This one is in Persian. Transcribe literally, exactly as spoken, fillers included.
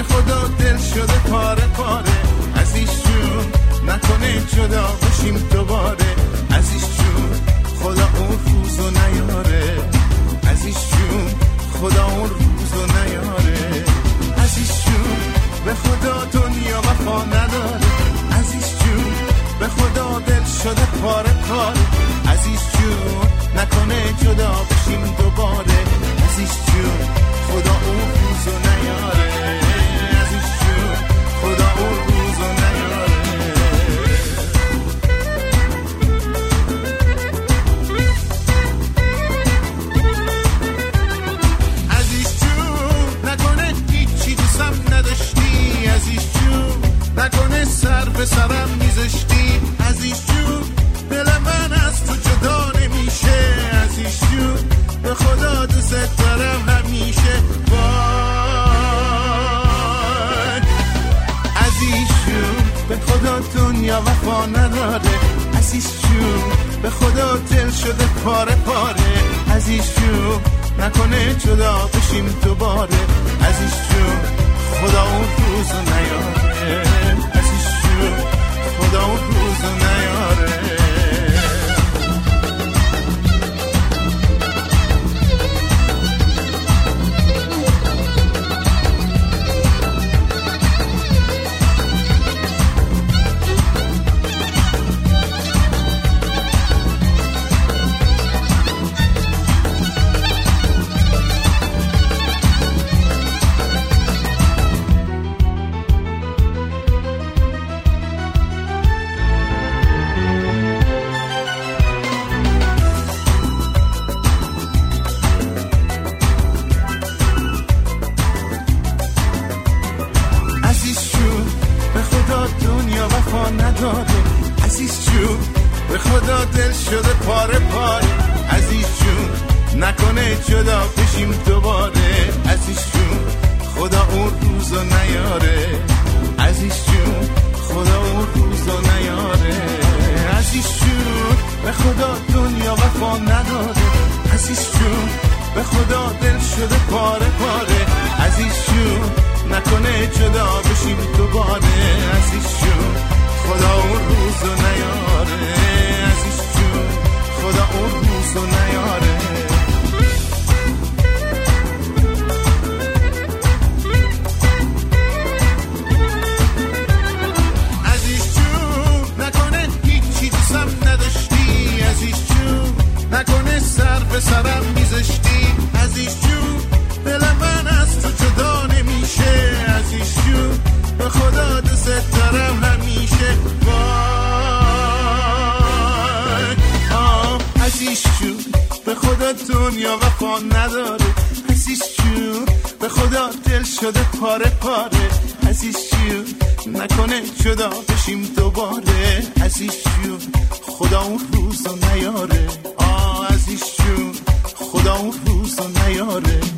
خدا دل شده پاره پاره، عزیز جون نکنه جدا بشیم دوباره، عزیز جون خدا اون روزو نیاره، عزیز جون خدا اون روزو نیاره، عزیز جون به خدا دنیا وفا نداره، عزیز جون به خدا دل شده پاره پاره، عزیز جون نکنه جدا بشیم دوباره، عزیز جون خدا اون روزو نیاره، عزیز جون خدا اون روزو نیاره. عزیز جون نکنه هیچی دوستم نداشتی، عزیز جون نکنه سر به سرم میذاشتی، عزیز جون دل من از تو جدا نمیشه، عزیز جون به خدا دوست دارم همیشه، وای عزیز جون به خدا دنیا وفا نداره، عزیز جون به خدا دل شده پاره پاره، عزیز جون نکنه جدا بشیم دوباره، عزیز جون خدا اون روزو نیاره، عزیز جون خدا اون روزو نیاره. عزیز جون به خدا دل شده پاره پاره، عزیز جون نکنه جدا بشیم دوباره، عزیز جون خدا اون روزو نیاره، عزیز جون خدا اون روزو نیاره، عزیز جون به خدا دنیا وفا نداره، عزیز جون به خدا دل شده پاره پاره، عزیز جون نکنه جدا بشیم دوباره، عزیز جون خدا اون روزو نیاره، عزیز جون خدا اون روزو نیاره. عزیز جون نکنه هیچی دوستم نداشتی، عزیز جون نکنه سر به سرم میذاشتی، عزیز جون دل من از تو جدا نمیشه، عزیز جون به خدا دوست دارم همیشه، وای آه عزیز جون به خدا دنیا وفا نداره، عزیز جون به خدا دل شده پاره پاره، عزیز جون نکنه جدا بشیم دوباره، عزیز جون خدا اون روزو نیاره، آه عزیز جون خدا اون روزو نیاره.